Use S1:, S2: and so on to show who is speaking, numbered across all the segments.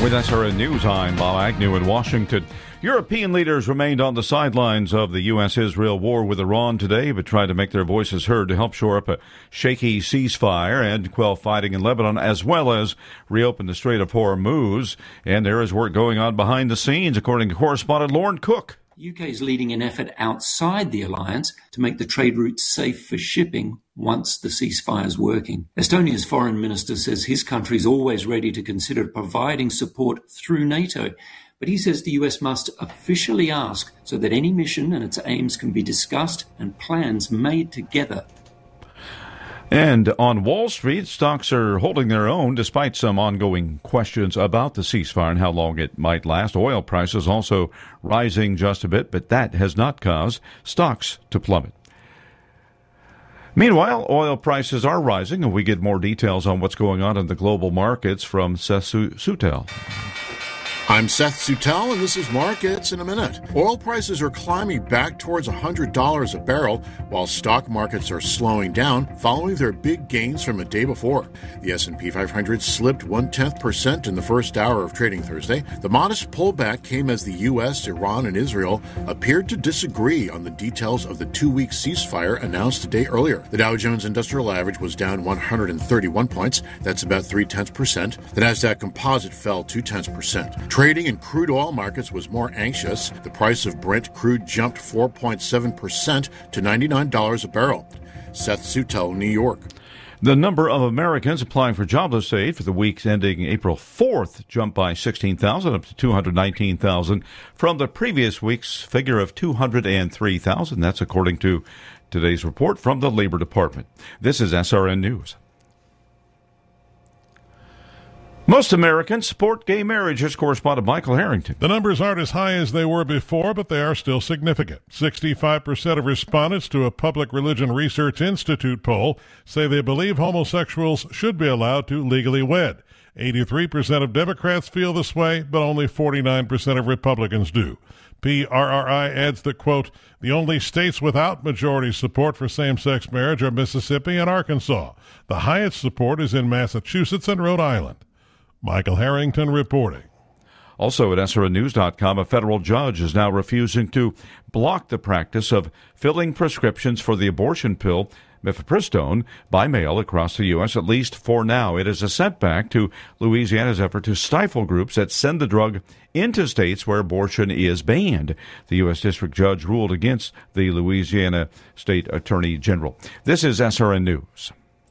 S1: With SRN News, I'm Bob Agnew in Washington. European leaders remained on the sidelines of the U.S.-Israel war with Iran today, but tried to make their voices heard to help shore up a shaky ceasefire and quell fighting in Lebanon, as well as reopen the Strait of Hormuz. And there is work going on behind the scenes, according to correspondent Lauren Cook.
S2: The UK is leading an effort outside the alliance to make the trade routes safe for shipping once the ceasefire is working. Estonia's foreign minister says his country is always ready to consider providing support through NATO, but he says the US must officially ask so that any mission and its aims can be discussed and plans made together.
S1: And on Wall Street, stocks are holding their own despite some ongoing questions about the ceasefire and how long it might last. Oil prices also rising just a bit, but that has not caused stocks to plummet. Meanwhile, oil prices are rising, and we get more details on what's going on in the global markets from Seth Sutel.
S3: I'm Seth Sutel, and this is Markets in a Minute. Oil prices are climbing back towards $100 a barrel, while stock markets are slowing down following their big gains from a day before. The S&P 500 slipped 0.1% in the first hour of trading Thursday. The modest pullback came as the U.S., Iran, and Israel appeared to disagree on the details of the two-week ceasefire announced a day earlier. The Dow Jones Industrial Average was down 131 points. That's about 0.3%. The Nasdaq Composite fell 0.2%. Trading in crude oil markets was more anxious. The price of Brent crude jumped 4.7% to $99 a barrel. Seth Sutel, New York.
S1: The number of Americans applying for jobless aid for the weeks ending April 4th jumped by 16,000 up to 219,000 from the previous week's figure of 203,000. That's according to today's report from the Labor Department. This is SRN News. Most Americans support gay marriage. Here's correspondent Michael Harrington.
S4: The numbers aren't as high as they were before, but they are still significant. 65% of respondents to a Public Religion Research Institute poll say they believe homosexuals should be allowed to legally wed. 83% of Democrats feel this way, but only 49% of Republicans do. PRRI adds that, quote, the only states without majority support for same-sex marriage are Mississippi and Arkansas. The highest support is in Massachusetts and Rhode Island. Michael Harrington reporting.
S1: Also at SRNnews.com, a federal judge is now refusing to block the practice of filling prescriptions for the abortion pill mifepristone by mail across the U.S., at least for now. It is a setback to Louisiana's effort to stifle groups that send the drug into states where abortion is banned. The U.S. District Judge ruled against the Louisiana State Attorney General. This is SRN News.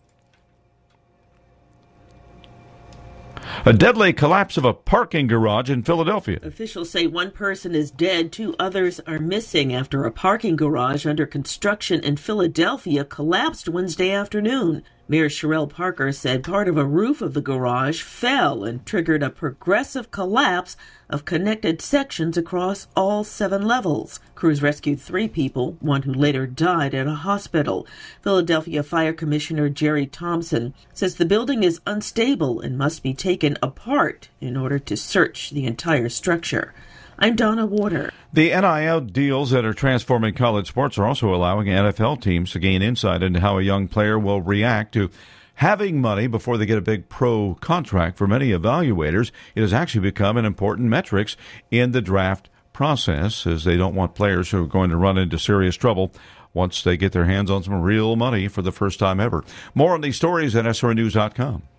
S1: A deadly collapse of a parking garage in Philadelphia.
S5: Officials say one person is dead, 2 others are missing after a parking garage under construction in Philadelphia collapsed Wednesday afternoon. Mayor Sherelle Parker said part of a roof of the garage fell and triggered a progressive collapse of connected sections across all 7 levels. Crews rescued 3 people, one who later died at a hospital. Philadelphia Fire Commissioner Jerry Thompson says the building is unstable and must be taken apart in order to search the entire structure. I'm Donna Warder.
S1: The NIL deals that are transforming college sports are also allowing NFL teams to gain insight into how a young player will react to having money before they get a big pro contract. For many evaluators, it has actually become an important metrics in the draft process, as they don't want players who are going to run into serious trouble once they get their hands on some real money for the first time ever. More on these stories at SRNnews.com.